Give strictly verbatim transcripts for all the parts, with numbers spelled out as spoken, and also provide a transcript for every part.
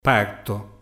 Parto.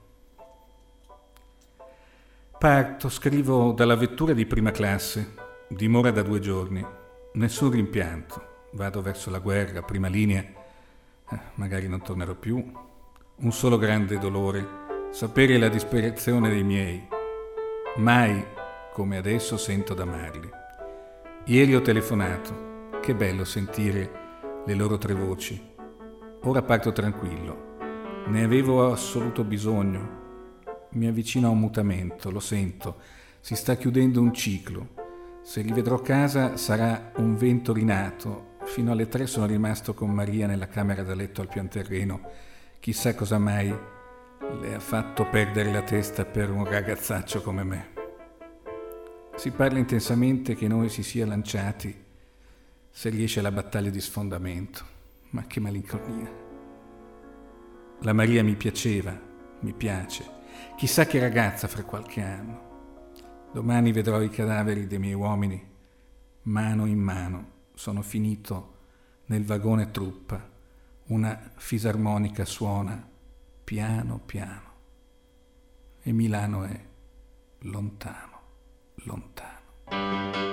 Parto, scrivo dalla vettura di prima classe, dimora da due giorni, nessun rimpianto, vado verso la guerra, prima linea, eh, magari non tornerò più, un solo grande dolore, sapere la disperazione dei miei, mai come adesso sento d'amarli. Ieri ho telefonato, che bello sentire le loro tre voci, ora parto tranquillo. Ne avevo assoluto bisogno. Mi avvicino a un mutamento, lo sento. Si sta chiudendo un ciclo. Se rivedrò a casa sarà un vento rinato. Fino alle tre sono rimasto con Maria nella camera da letto al pian terreno. Chissà cosa mai le ha fatto perdere la testa per un ragazzaccio come me. Si parla intensamente che noi si sia lanciati se riesce alla battaglia di sfondamento. Ma che malinconia. La Maria mi piaceva, mi piace. Chissà che ragazza fra qualche anno. Domani vedrò i cadaveri dei miei uomini, mano in mano. Sono finito nel vagone truppa. Una fisarmonica suona piano piano. E Milano è lontano, lontano.